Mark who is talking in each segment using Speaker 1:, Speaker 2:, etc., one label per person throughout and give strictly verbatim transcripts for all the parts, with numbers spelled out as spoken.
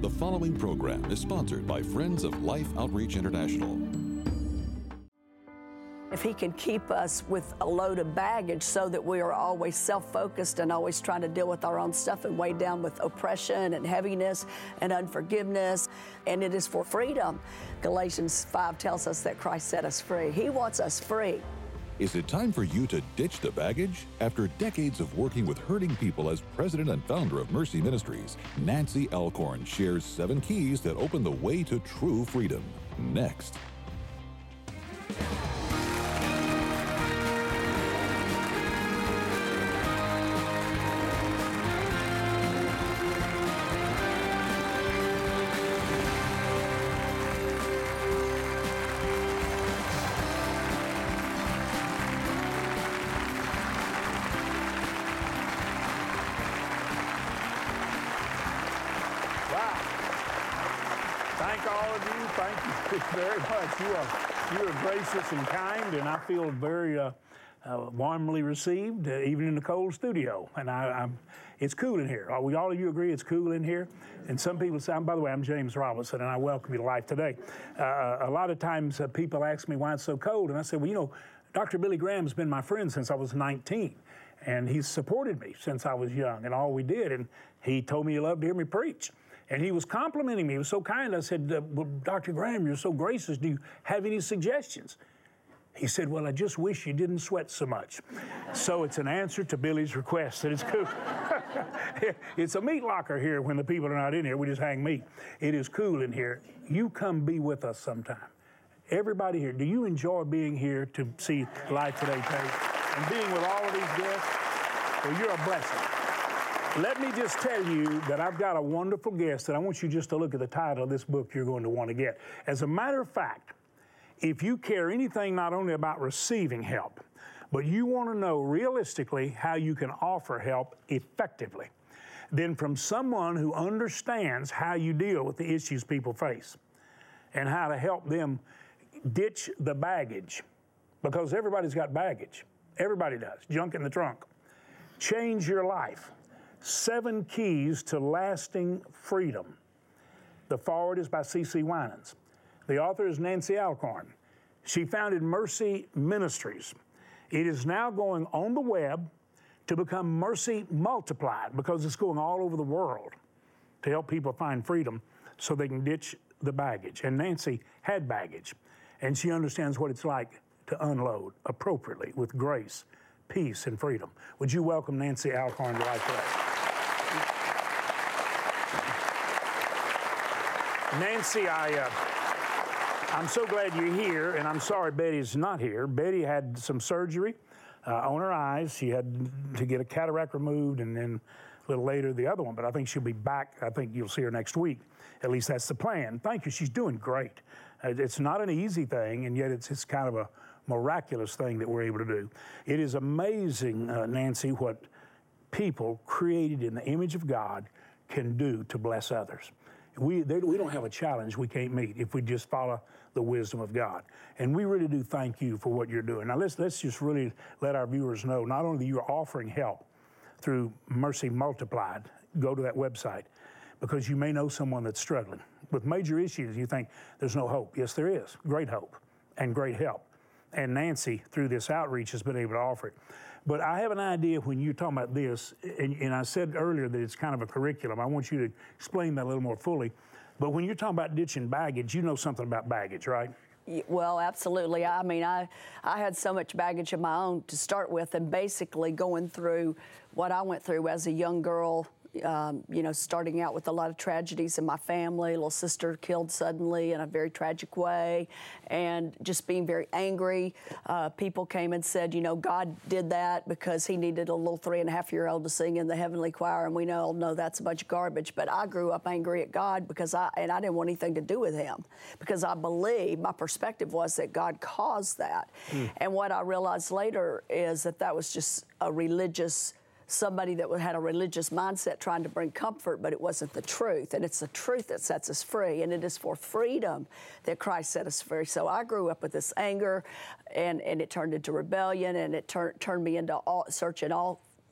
Speaker 1: The following program is sponsored by Friends of Life Outreach International.
Speaker 2: If he can keep us with a load of baggage so that we are always self-focused and always trying to deal with our own stuff and weighed down with oppression and heaviness and unforgiveness, and it is for freedom. Galatians five tells us that Christ set us free. He wants us free.
Speaker 1: Is it time for you to ditch the baggage? After decades of working with hurting people as president and founder of Mercy Ministries, Nancy Alcorn shares seven keys that open the way to true freedom. Next.
Speaker 3: Thank all of you. Thank you very much. You are, you are gracious and kind, and I feel very uh, uh, warmly received, uh, even in the cold studio. And I, I'm, it's cool in here. We all of you agree it's cool in here. And some people say, by the way, I'm James Robinson, and I welcome you to Life Today. Uh, a lot of times uh, people ask me why it's so cold, and I say, well, you know, Doctor Billy Graham's been my friend since I was nineteen, and he's supported me since I was young, and all we did. And he told me he loved to hear me preach. And he was complimenting me. He was so kind. I said, uh, well, Doctor Graham, you're so gracious. Do you have any suggestions? He said, well, I just wish you didn't sweat so much. So it's an answer to Billy's request that it's cool. It's a meat locker here when the people are not in here. We just hang meat. It is cool in here. You come be with us sometime. Everybody here, do you enjoy being here to see Life Today tape and being with all of these guests? Well, you're a blessing. Let me just tell you that I've got a wonderful guest, and I want you just to look at the title of this book you're going to want to get. As a matter of fact, if you care anything not only about receiving help, but you want to know realistically how you can offer help effectively, then from someone who understands how you deal with the issues people face and how to help them ditch the baggage, because everybody's got baggage. Everybody does. Junk in the trunk. Change your life. Seven Keys to Lasting Freedom. The foreword is by C C Winans. The author is Nancy Alcorn. She founded Mercy Ministries. It is now going on the web to become Mercy Multiplied, because it's going all over the world to help people find freedom so they can ditch the baggage. And Nancy had baggage, and she understands what it's like to unload appropriately with grace, peace, and freedom. Would you welcome Nancy Alcorn to Life Today? Nancy, I, uh, I'm so glad you're here, and I'm sorry Betty's not here. Betty had some surgery uh, on her eyes. She had to get a cataract removed, and then a little later the other one, but I think she'll be back. I think you'll see her next week. At least that's the plan. Thank you. She's doing great. Uh, it's not an easy thing, and yet it's, it's kind of a miraculous thing that we're able to do. It is amazing, uh, Nancy, what people created in the image of God can do to bless others. We, they, we don't have a challenge we can't meet if we just follow the wisdom of God. And we really do thank you for what you're doing. Now, let's, let's just really let our viewers know, not only that you're offering help through Mercy Multiplied, go to that website, because you may know someone that's struggling with major issues. You think there's no hope. Yes, there is. Great hope and great help. And Nancy, through this outreach, has been able to offer it. But I have an idea when you're talking about this, and, and I said earlier that it's kind of a curriculum. I want you to explain that a little more fully. But when you're talking about ditching baggage, you know something about baggage, right?
Speaker 2: Well, absolutely. I mean, I, I had so much baggage of my own to start with, and basically going through what I went through as a young girl, um, you know, starting out with a lot of tragedies in my family, little sister killed suddenly in a very tragic way, and just being very angry. Uh, people came and said, you know, God did that because he needed a little three and a half year old to sing in the heavenly choir, and we all know that's a bunch of garbage. But I grew up angry at God because I, and I didn't want anything to do with him, because I believe, my perspective was that God caused that. Mm. And what I realized later is that that was just a religious somebody that had a religious mindset trying to bring comfort, but it wasn't the truth. And it's the truth that sets us free, and it is for freedom that Christ set us free. So I grew up with this anger, and, and it turned into rebellion, and it tur- turned me into all, searching all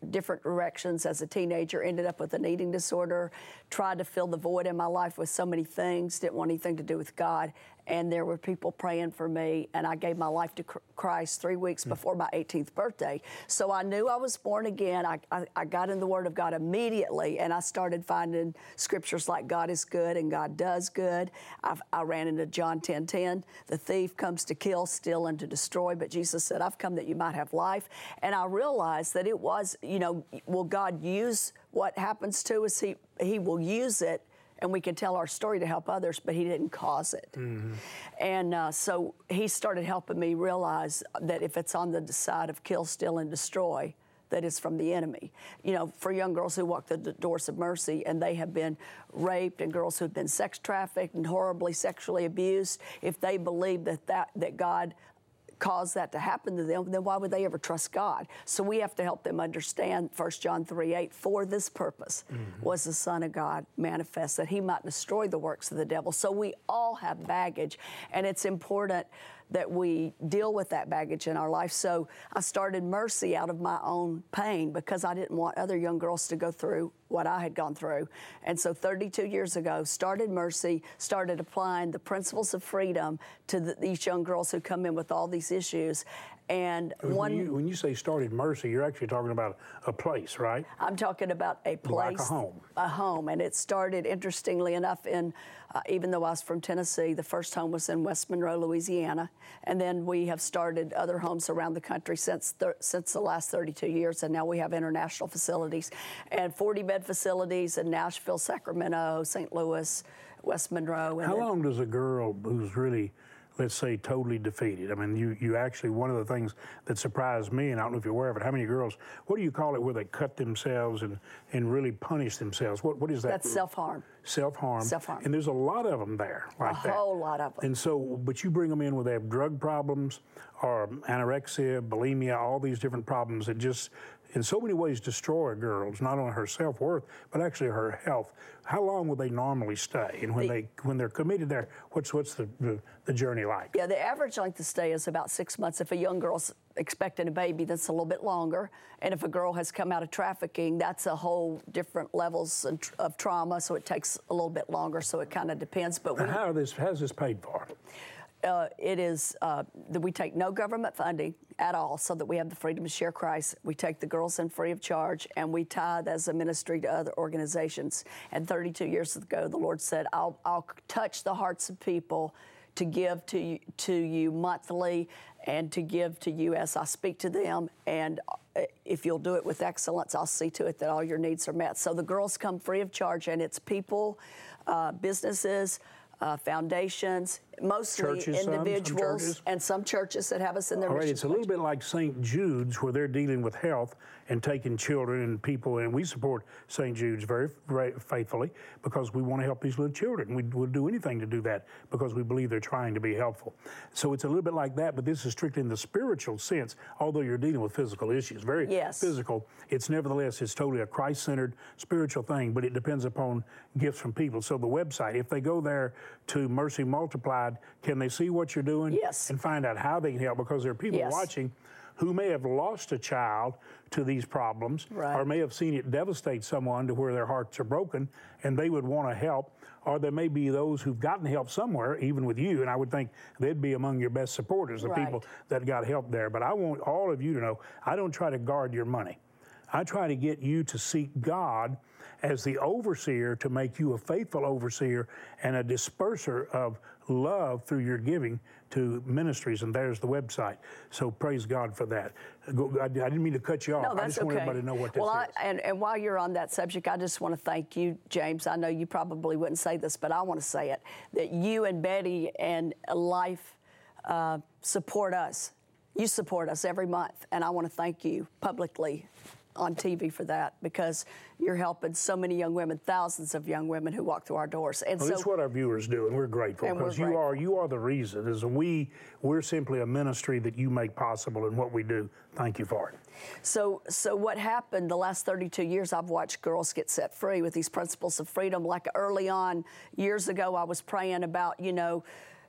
Speaker 2: different directions as a teenager, ended up with an eating disorder, tried to fill the void in my life with so many things, didn't want anything to do with God. And there were people praying for me, and I gave my life to Christ three weeks before my eighteenth birthday. So I knew I was born again. I, I, I got in the Word of God immediately, and I started finding scriptures like God is good and God does good. I, I ran into John ten ten. The thief comes to kill, steal, and to destroy, but Jesus said, I've come that you might have life. And I realized that it was, you know, will God use what happens to us? He, he will use it, and we can tell our story to help others, but he didn't cause it. Mm-hmm. And uh, so he started helping me realize that if it's on the side of kill, steal, and destroy, that it's from the enemy. You know, for young girls who walk the doors of mercy and they have been raped, and girls who have been sex trafficked and horribly sexually abused, if they believe that, that, that God caused that to happen to them, then why would they ever trust God? So we have to help them understand First John three eight, for this purpose mm-hmm. was the Son of God manifest, that he might destroy the works of the devil. So we all have baggage, and it's important that we deal with that baggage in our life. So I started Mercy out of my own pain because I didn't want other young girls to go through what I had gone through. And so thirty-two years ago, started Mercy, started applying the principles of freedom to the, these young girls who come in with all these issues. And
Speaker 3: when
Speaker 2: one,
Speaker 3: you, when you say started Mercy, you're actually talking about a place, right?
Speaker 2: I'm talking about a place.
Speaker 3: Like a home.
Speaker 2: A home. And it started, interestingly enough, in, uh, even though I was from Tennessee, the first home was in West Monroe, Louisiana. And then we have started other homes around the country since, th- since the last thirty-two years. And now we have international facilities and forty bed facilities in Nashville, Sacramento, Saint Louis, West Monroe. And
Speaker 3: How
Speaker 2: then,
Speaker 3: long does a girl who's really, let's say, totally defeated? I mean, you, you actually, one of the things that surprised me, and I don't know if you're aware of it, how many girls, what do you call it where they cut themselves and, and really punish themselves? What What is that?
Speaker 2: That's self-harm.
Speaker 3: Self-harm.
Speaker 2: Self-harm.
Speaker 3: And there's a lot of them there like
Speaker 2: a
Speaker 3: that.
Speaker 2: A whole lot of them.
Speaker 3: And so, but you bring them in where they have drug problems or anorexia, bulimia, all these different problems that just, in so many ways, destroy a girl's, not only her self-worth, but actually her health. How long will they normally stay? And when, the, they, when they're committed there, what's, what's the, the, the journey like?
Speaker 2: Yeah, the average length of stay is about six months. If a young girl's expecting a baby, that's a little bit longer. And if a girl has come out of trafficking, that's a whole different levels of trauma, so it takes a little bit longer, so it kind of depends. But we,
Speaker 3: how are this, how's this paid for?
Speaker 2: Uh, it is uh, that we take no government funding at all, so that we have the freedom to share Christ. We take the girls in free of charge, and we tithe as a ministry to other organizations. And thirty-two years ago, the Lord said, I'll, I'll touch the hearts of people to give to you, to you monthly and to give to you as I speak to them. And if you'll do it with excellence, I'll see to it that all your needs are met. So the girls come free of charge, and it's people, uh, businesses, Uh, foundations, mostly
Speaker 3: churches,
Speaker 2: individuals,
Speaker 3: some, some
Speaker 2: and some churches that have us in their
Speaker 3: All right,
Speaker 2: mission
Speaker 3: it's a little bit like Saint Jude's, where they're dealing with health and taking children and people, and we support Saint Jude's very, very faithfully because we want to help these little children. We would do anything to do that because we believe they're trying to be helpful. So it's a little bit like that, but this is strictly in the spiritual sense, although you're dealing with physical issues, very
Speaker 2: yes.
Speaker 3: physical. It's nevertheless, it's totally a Christ-centered spiritual thing, but it depends upon gifts from people. So the website, if they go there to Mercy Multiplied, can they see what you're doing?
Speaker 2: Yes.
Speaker 3: And find out how they can help, because there are people
Speaker 2: yes.
Speaker 3: watching who may have lost a child to these problems,
Speaker 2: right.
Speaker 3: or may have seen it devastate someone to where their hearts are broken, and they would want to help. Or there may be those who've gotten help somewhere, even with you, and I would think they'd be among your best supporters, the
Speaker 2: right.
Speaker 3: people that got help there. But I want all of you to know, I don't try to guard your money. I try to get you to seek God as the overseer, to make you a faithful overseer and a disperser of love through your giving to ministries, and there's the website. So praise God for that. I didn't mean to cut you off.
Speaker 2: No, that's
Speaker 3: I just
Speaker 2: okay.
Speaker 3: want everybody to know what this
Speaker 2: well,
Speaker 3: is.
Speaker 2: I, and, and while you're on that subject, I just want to thank you, James. I know you probably wouldn't say this, but I want to say it, that you and Betty and Life uh, support us. You support us every month, and I want to thank you publicly on T V for that, because you're helping so many young women, thousands of young women who walk through our doors. And
Speaker 3: well,
Speaker 2: so
Speaker 3: that's what our viewers do, and we're grateful,
Speaker 2: and
Speaker 3: because
Speaker 2: we're
Speaker 3: you
Speaker 2: grateful.
Speaker 3: are you are the reason. As we we're simply a ministry that you make possible in what we do. Thank you for it.
Speaker 2: So, so what happened the last thirty-two years? I've watched girls get set free with these principles of freedom. Like early on, years ago, I was praying about, you know,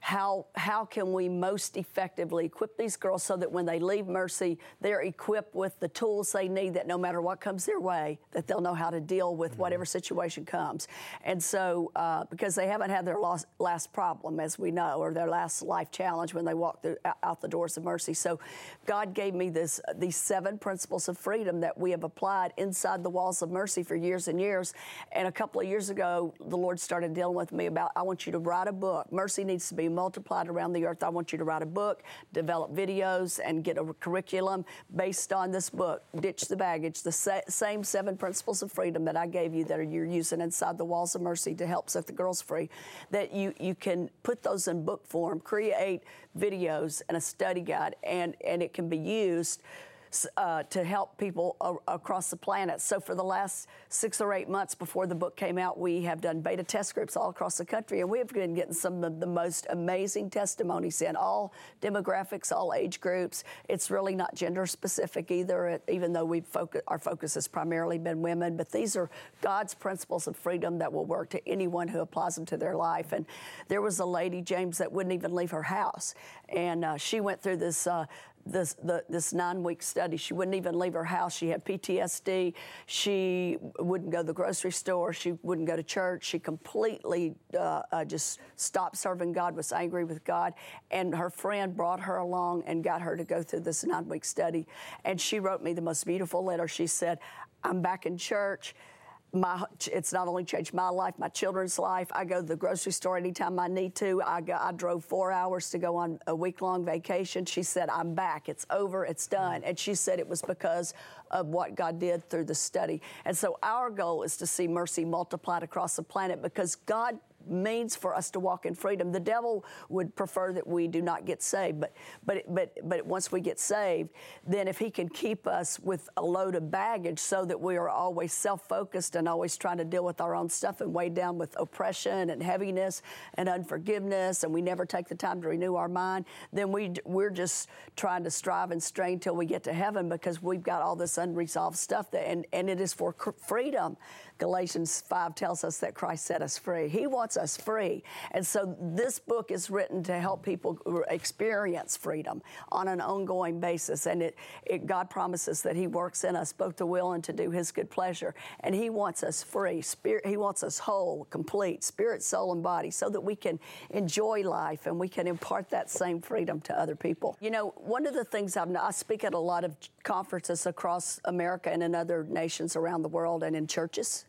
Speaker 2: how how can we most effectively equip these girls so that when they leave Mercy, they're equipped with the tools they need, that no matter what comes their way, that they'll know how to deal with mm-hmm. whatever situation comes. And so, uh, because they haven't had their last, last problem, as we know, or their last life challenge when they walk through, out the doors of Mercy. So God gave me this these seven principles of freedom that we have applied inside the walls of Mercy for years and years. And a couple of years ago, the Lord started dealing with me about, I want you to write a book. Mercy needs to be multiplied around the earth. I want you to write a book, develop videos, and get a curriculum based on this book, Ditch the Baggage, the sa- same seven principles of freedom that I gave you that are, you're using inside the walls of Mercy to help set the girls free, that you, you can put those in book form, create videos and a study guide, and, and it can be used Uh, to help people a- across the planet. So for the last six or eight months before the book came out, we have done beta test groups all across the country, and we've been getting some of the most amazing testimonies in all demographics, all age groups. It's really not gender specific either, it, even though we focus, our focus has primarily been women. But these are God's principles of freedom that will work to anyone who applies them to their life. And there was a lady, James, that wouldn't even leave her house, and uh, she went through this. Uh, This the, this nine-week study. She wouldn't even leave her house. She had P T S D. She wouldn't go to the grocery store. She wouldn't go to church. She completely uh, uh, just stopped serving God, was angry with God. And her friend brought her along and got her to go through this nine-week study. And she wrote me the most beautiful letter. She said, I'm back in church. My, it's not only changed my life, my children's life. I go to the grocery store anytime I need to. I, go, I drove four hours to go on a week-long vacation. She said, I'm back. It's over. It's done. And she said it was because of what God did through the study. And so our goal is to see Mercy multiplied across the planet, because God means for us to walk in freedom. The devil would prefer that we do not get saved, but but but but once we get saved, then if he can keep us with a load of baggage so that we are always self-focused and always trying to deal with our own stuff and weighed down with oppression and heaviness and unforgiveness, and we never take the time to renew our mind, then we we're just trying to strive and strain till we get to heaven, because we've got all this unresolved stuff that, and and it is for freedom. Galatians five tells us that Christ set us free. He wants us free. And so this book is written to help people experience freedom on an ongoing basis. And it, it God promises that he works in us both to will and to do his good pleasure. And he wants us free. Spirit, he wants us whole, complete, spirit, soul, and body, so that we can enjoy life and we can impart that same freedom to other people. You know, one of the things I've, I speak at a lot of conferences across America and in other nations around the world and in churches.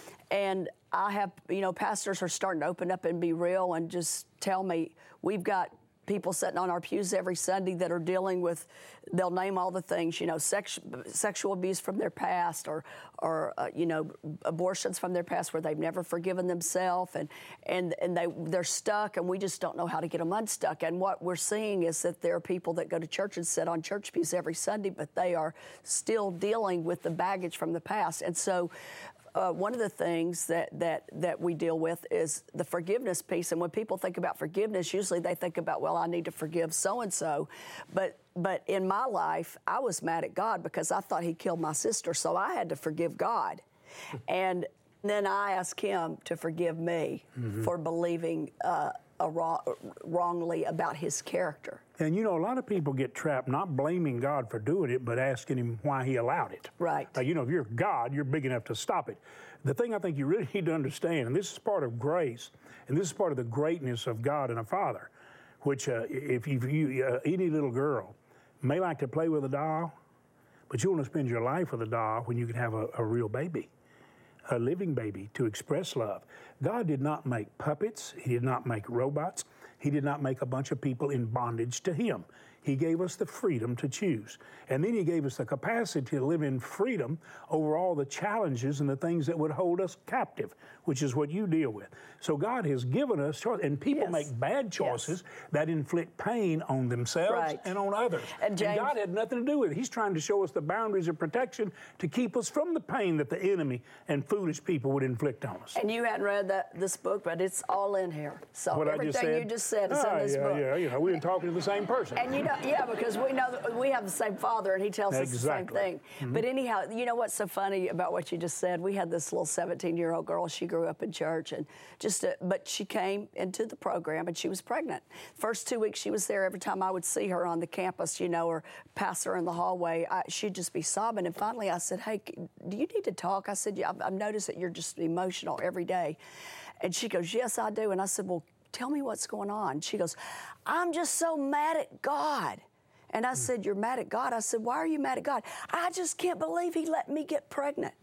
Speaker 2: And I have, you know, pastors are starting to open up and be real and just tell me, we've got people sitting on our pews every Sunday that are dealing with, they'll name all the things, you know, sex, sexual abuse from their past, or, or uh, you know, abortions from their past where they've never forgiven themselves, and and and they they're stuck, and we just don't know how to get them unstuck. And what we're seeing is that there are people that go to church and sit on church pews every Sunday, but they are still dealing with the baggage from the past. And so Uh, one of the things that, that that we deal with is the forgiveness piece. And when people think about forgiveness, usually they think about, well, I need to forgive so-and-so. But but in my life, I was mad at God because I thought he killed my sister, so I had to forgive God. And then I asked him to forgive me mm-hmm. for believing uh, a wrong, wrongly about his character.
Speaker 3: And you know, a lot of people get trapped not blaming God for doing it, but asking him why he allowed it.
Speaker 2: Right.
Speaker 3: Uh, you know, if you're God, you're big enough to stop it. The thing I think you really need to understand, and this is part of grace, and this is part of the greatness of God and a Father, which uh, if you, you uh, any little girl may like to play with a doll, but you want to spend your life with a doll when you can have a, a real baby, a living baby to express love. God did not make puppets. He did not make robots. He did not make a bunch of people in bondage to him. He gave us the freedom to choose. And then he gave us the capacity to live in freedom over all the challenges and the things that would hold us captive, which is what you deal with. So God has given us choice. And people yes. make bad choices yes. that inflict pain on themselves right. and on others.
Speaker 2: And, James,
Speaker 3: and God had nothing to do with it. He's trying to show us the boundaries of protection to keep us from the pain that the enemy and foolish people would inflict on us.
Speaker 2: And you hadn't read that this book, but it's all in here. So
Speaker 3: what
Speaker 2: everything
Speaker 3: I just said,
Speaker 2: you just said is
Speaker 3: ah,
Speaker 2: in this
Speaker 3: yeah,
Speaker 2: book.
Speaker 3: Yeah, you know, we've been talking to the same person.
Speaker 2: And you know, yeah, because we know that we have the same father, and he tells
Speaker 3: Exactly.
Speaker 2: us the same thing. Mm-hmm. But anyhow, you know what's so funny about what you just said? We had this little seventeen-year-old girl. She grew up in church, and just, a, but she came into the program, and she was pregnant. First two weeks she was there. Every time I would see her on the campus, you know, or pass her in the hallway, I, she'd just be sobbing. And finally, I said, "Hey, do you need to talk?" I said, "Yeah, I've, I've noticed that you're just emotional every day." And she goes, "Yes, I do." And I said, "Well, tell me what's going on." She goes, "I'm just so mad at God." And I said, "You're mad at God?" I said, "Why are you mad at God?" "I just can't believe he let me get pregnant."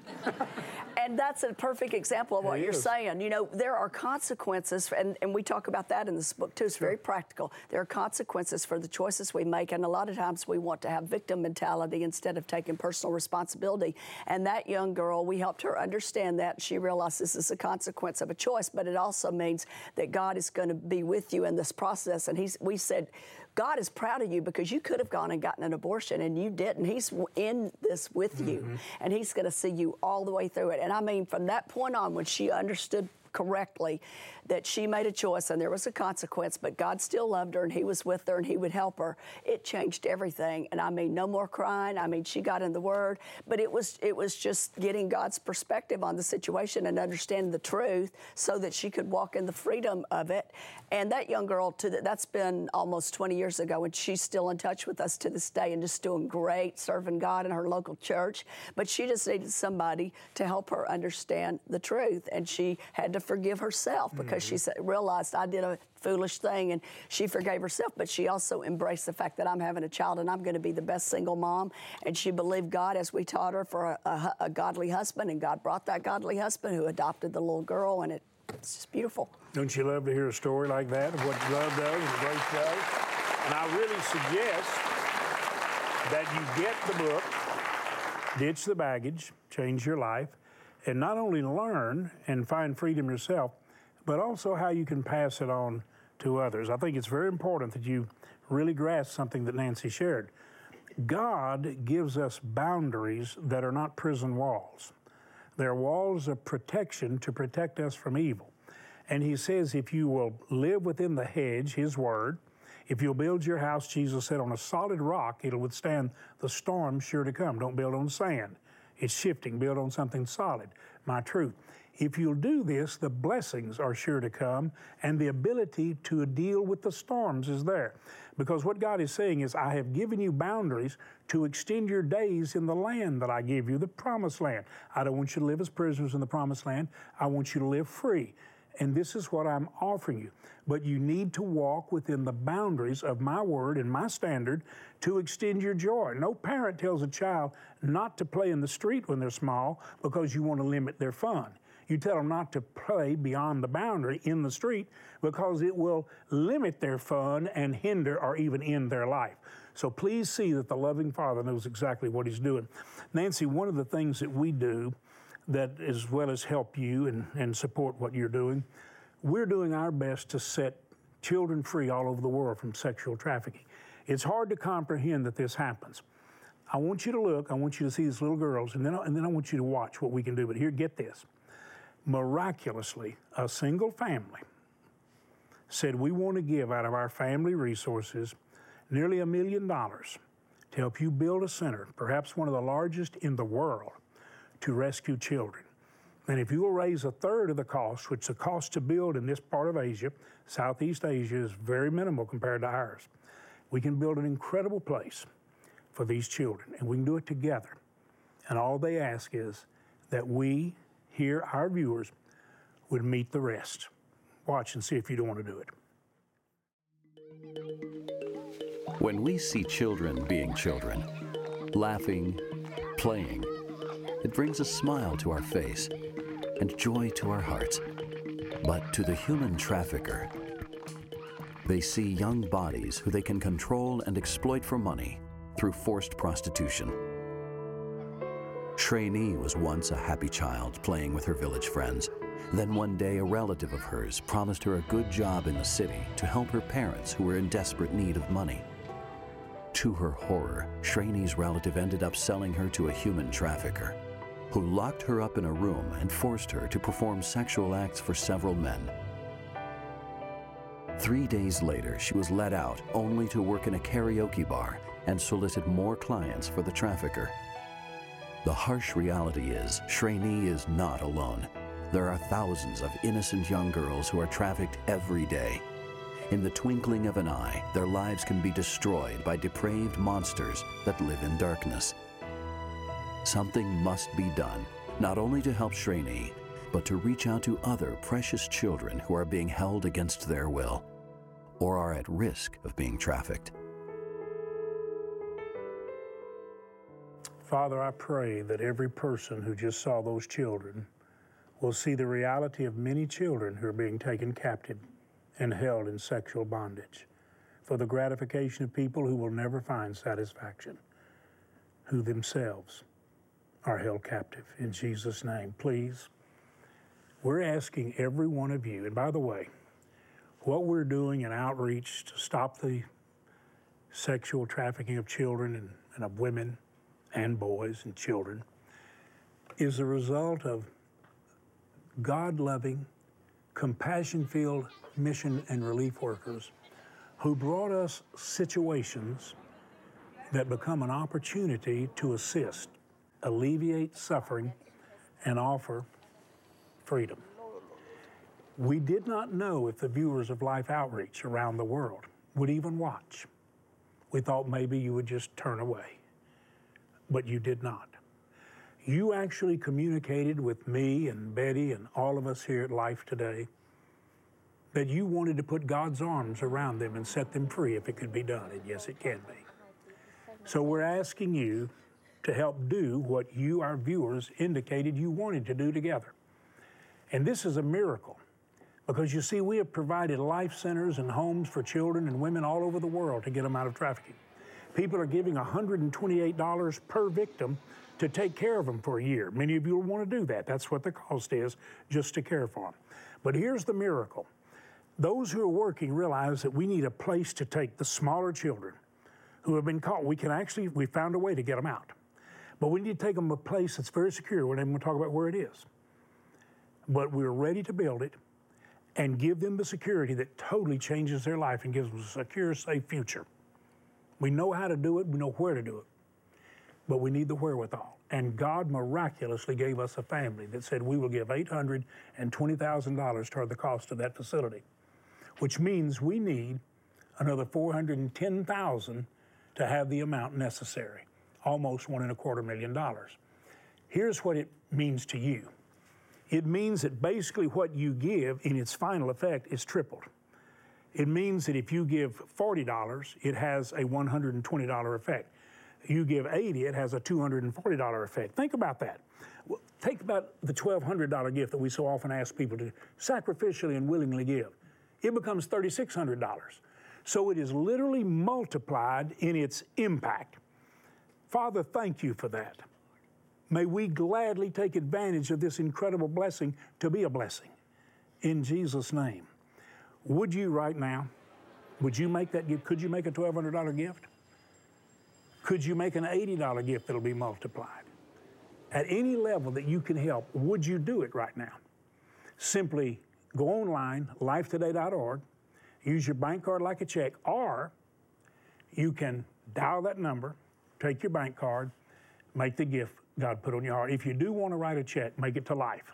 Speaker 2: And that's a perfect example of what you're saying. You know, there are consequences, and, and we talk about that in this book too. It's very practical. There are consequences for the choices we make, and a lot of times we want to have victim mentality instead of taking personal responsibility. And that young girl, we helped her understand that. She realized this is a consequence of a choice, but it also means that God is going to be with you in this process. And he's, we said, God is proud of you because you could have gone and gotten an abortion and you didn't. He's in this with mm-hmm. you, and he's going to see you all the way through it. And I mean, from that point on, when she understood correctly that she made a choice and there was a consequence, but God still loved her and he was with her and he would help her, it changed everything. And I mean, no more crying. I mean, she got in the Word, but it was it was just getting God's perspective on the situation and understanding the truth so that she could walk in the freedom of it. And that young girl, to the, that's been almost twenty years ago, and she's still in touch with us to this day and just doing great, serving God in her local church. But she just needed somebody to help her understand the truth, and she had to forgive herself because mm-hmm. she said, realized I did a foolish thing, and she forgave herself, but she also embraced the fact that I'm having a child and I'm going to be the best single mom. And she believed God, as we taught her, for a, a, a godly husband, and God brought that godly husband who adopted the little girl, and it, it's just beautiful.
Speaker 3: Don't you love to hear a story like that of what love does and grace does? And I really suggest that you get the book, Ditch the Baggage, Change Your Life, and not only learn and find freedom yourself, but also how you can pass it on to others. I think it's very important that you really grasp something that Nancy shared. God gives us boundaries that are not prison walls. They're walls of protection to protect us from evil. And he says if you will live within the hedge, his word, if you'll build your house, Jesus said, on a solid rock, it'll withstand the storm sure to come. Don't build on sand. It's shifting. Build on something solid, my truth. If you'll do this, the blessings are sure to come, and the ability to deal with the storms is there. Because what God is saying is, I have given you boundaries to extend your days in the land that I give you, the promised land. I don't want you to live as prisoners in the promised land. I want you to live free. And this is what I'm offering you. But you need to walk within the boundaries of my word and my standard to extend your joy. No parent tells a child not to play in the street when they're small because you want to limit their fun. You tell them not to play beyond the boundary in the street because it will limit their fun and hinder or even end their life. So please see that the loving Father knows exactly what he's doing. Nancy, one of the things that we do that as well as help you and, and support what you're doing, we're doing our best to set children free all over the world from sexual trafficking. It's hard to comprehend that this happens. I want you to look, I want you to see these little girls, and then, and then I want you to watch what we can do. But here, get this. Miraculously, a single family said, we want to give out of our family resources nearly a million dollars to help you build a center, perhaps one of the largest in the world, to rescue children. And if you will raise a third of the cost, which the cost to build in this part of Asia, Southeast Asia, is very minimal compared to ours, we can build an incredible place for these children, and we can do it together. And all they ask is that we, here, our viewers, would meet the rest. Watch and see if you don't want to do it.
Speaker 4: When we see children being children, laughing, playing, it brings a smile to our face and joy to our hearts. But to the human trafficker, they see young bodies who they can control and exploit for money through forced prostitution. Shreni was once a happy child playing with her village friends. Then one day a relative of hers promised her a good job in the city to help her parents who were in desperate need of money. To her horror, Shreni's relative ended up selling her to a human trafficker. who locked her up in a room and forced her to perform sexual acts for several men. Three days later, she was let out only to work in a karaoke bar and solicit more clients for the trafficker. The harsh reality is, Shreni is not alone. There are thousands of innocent young girls who are trafficked every day. In the twinkling of an eye, their lives can be destroyed by depraved monsters that live in darkness. Something must be done, not only to help Shreni, but to reach out to other precious children who are being held against their will or are at risk of being trafficked.
Speaker 3: Father, I pray that every person who just saw those children will see the reality of many children who are being taken captive and held in sexual bondage for the gratification of people who will never find satisfaction, who themselves are held captive. In Jesus' name, please, we're asking every one of you, and by the way, what we're doing in outreach to stop the sexual trafficking of children and, and of women and boys and children is a result of God-loving, compassion-filled mission and relief workers who brought us situations that become an opportunity to assist, alleviate suffering, and offer freedom. We did not know if the viewers of Life Outreach around the world would even watch. We thought maybe you would just turn away, but you did not. You actually communicated with me and Betty and all of us here at Life Today that you wanted to put God's arms around them and set them free if it could be done, and yes, it can be. So we're asking you to help do what you, our viewers, indicated you wanted to do together. And this is a miracle, because you see, we have provided life centers and homes for children and women all over the world to get them out of trafficking. People are giving one hundred twenty-eight dollars per victim to take care of them for a year. Many of you will want to do that. That's what the cost is, just to care for them. But here's the miracle. Those who are working realize that we need a place to take the smaller children who have been caught. We can actually, we found a way to get them out. But we need to take them to a place that's very secure. We're not even going to talk about where it is. But we're ready to build it and give them the security that totally changes their life and gives them a secure, safe future. We know how to do it, we know where to do it, but we need the wherewithal. And God miraculously gave us a family that said we will give eight hundred twenty thousand dollars toward the cost of that facility, which means we need another four hundred ten thousand dollars to have the amount necessary, almost one and a quarter million dollars. Here's what it means to you. It means that basically what you give in its final effect is tripled. It means that if you give forty dollars, it has a one hundred twenty dollars effect. You give eighty dollars, it has a two hundred forty dollars effect. Think about that. Well, think about the twelve hundred dollars gift that we so often ask people to sacrificially and willingly give. It becomes three thousand six hundred dollars. So it is literally multiplied in its impact. Father, thank you for that. May we gladly take advantage of this incredible blessing to be a blessing. In Jesus' name. Would you right now, would you make that gift? Could you make a twelve hundred dollars gift? Could you make an eighty dollars gift that'll be multiplied? At any level that you can help, would you do it right now? Simply go online, life today dot org, use your bank card like a check, or you can dial that number, take your bank card, make the gift God put on your heart. If you do want to write a check, make it to Life.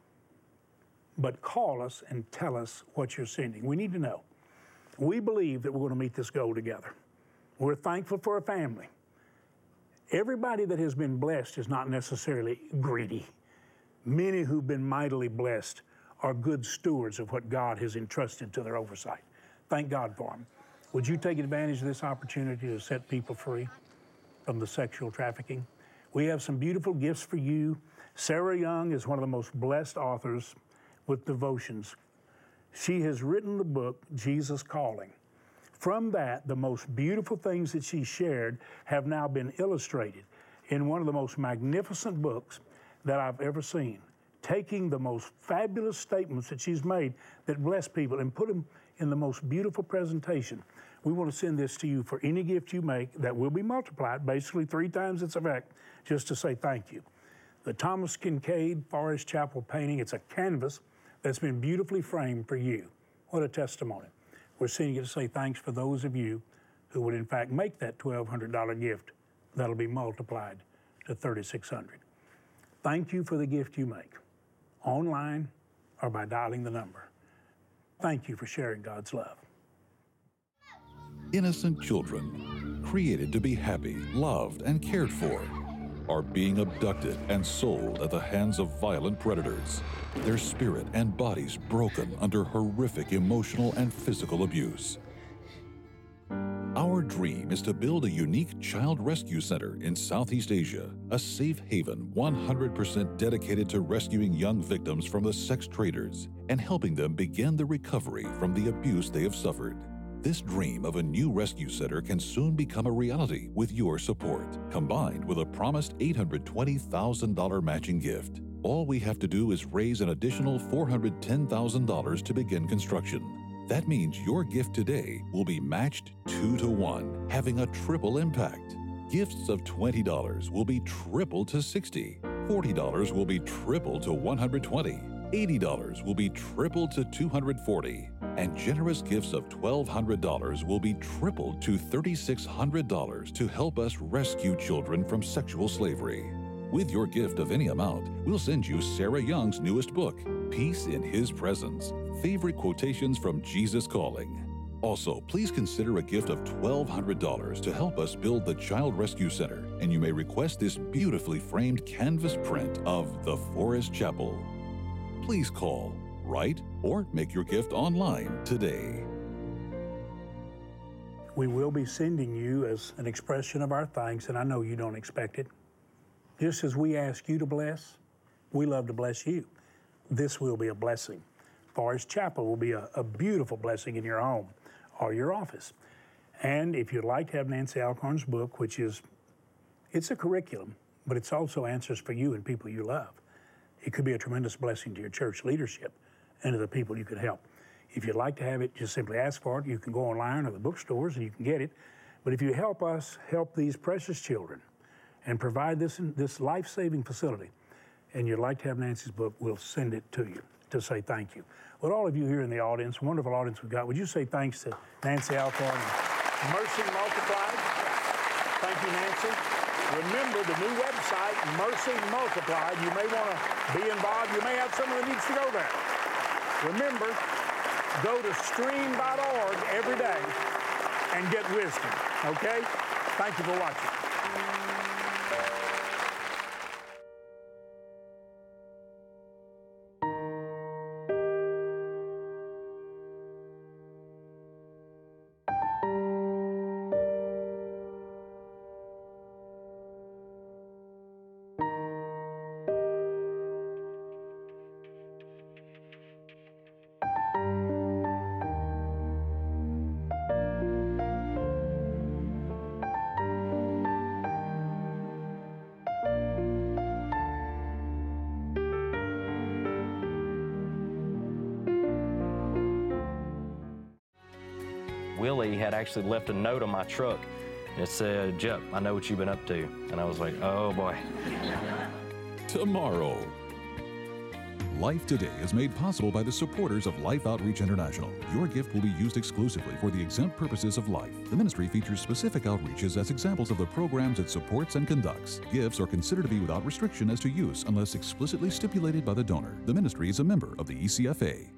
Speaker 3: But call us and tell us what you're sending. We need to know. We believe that we're going to meet this goal together. We're thankful for a family. Everybody that has been blessed is not necessarily greedy. Many who've been mightily blessed are good stewards of what God has entrusted to their oversight. Thank God for them. Would you take advantage of this opportunity to set people free from the sexual trafficking? We have some beautiful gifts for you. Sarah Young is one of the most blessed authors with devotions. She has written the book, Jesus Calling. From that, the most beautiful things that she shared have now been illustrated in one of the most magnificent books that I've ever seen, taking the most fabulous statements that she's made that bless people and put them in the most beautiful presentation. We want to send this to you for any gift you make that will be multiplied, basically three times its effect, just to say thank you. the Thomas Kincaid Forest Chapel painting. It's a canvas that's been beautifully framed for you. What a testimony. We're seeing you to say thanks for those of you who would in fact make that twelve hundred dollar gift. That'll be multiplied to thirty-six hundred dollars. Thank you for the gift you make, online or by dialing the number. Thank you for sharing God's love.
Speaker 1: Innocent children, created to be happy, loved, and cared for, are being abducted and sold at the hands of violent predators, their spirit and bodies broken under horrific emotional and physical abuse. Our dream is to build a unique child rescue center in Southeast Asia, a safe haven one hundred percent dedicated to rescuing young victims from the sex traders and helping them begin the recovery from the abuse they have suffered. This dream of a new rescue center can soon become a reality with your support, combined with a promised eight hundred twenty thousand dollars matching gift. All we have to do is raise an additional four hundred ten thousand dollars to begin construction. That means your gift today will be matched two to one, having a triple impact. Gifts of twenty dollars will be tripled to sixty dollars, forty dollars will be tripled to one hundred twenty dollars, eighty dollars will be tripled to two hundred forty dollars, and generous gifts of twelve hundred dollars will be tripled to three thousand six hundred dollars to help us rescue children from sexual slavery. With your gift of any amount, we'll send you Sarah Young's newest book, Peace in His Presence, Favorite Quotations from Jesus Calling. Also, please consider a gift of twelve hundred dollars to help us build the Child Rescue Center, and you may request this beautifully framed canvas print of the Forest Chapel. Please call, write, or make your gift online today.
Speaker 3: We will be sending you as an expression of our thanks, and I know you don't expect it. Just as we ask you to bless, we love to bless you. This will be a blessing. Forest Chapel will be a, a beautiful blessing in your home or your office. And if you'd like to have Nancy Alcorn's book, which is, it's a curriculum, but it's also answers for you and people you love. It could be a tremendous blessing to your church leadership and to the people you could help. If you'd like to have it, just simply ask for it. You can go online or the bookstores and you can get it. But if you help us help these precious children and provide this, this life-saving facility, and you'd like to have Nancy's book, we'll send it to you to say thank you. Would all of you here in the audience, wonderful audience we've got, would you say thanks to Nancy Alcorn and Mercy Multiplied? Thank you, Nancy. Remember the new website, Mercy Multiplied. You may want to be involved. You may have someone that needs to go there. Remember, go to stream dot org every day and get wisdom, okay? Thank you for watching.
Speaker 5: Willie had actually left a note on my truck. It said, "Jep, I know what you've been up to." And I was like, oh boy.
Speaker 1: Tomorrow. Life Today is made possible by the supporters of Life Outreach International. Your gift will be used exclusively for the exempt purposes of life. The ministry features specific outreaches as examples of the programs it supports and conducts. Gifts are considered to be without restriction as to use unless explicitly stipulated by the donor. The ministry is a member of the E C F A.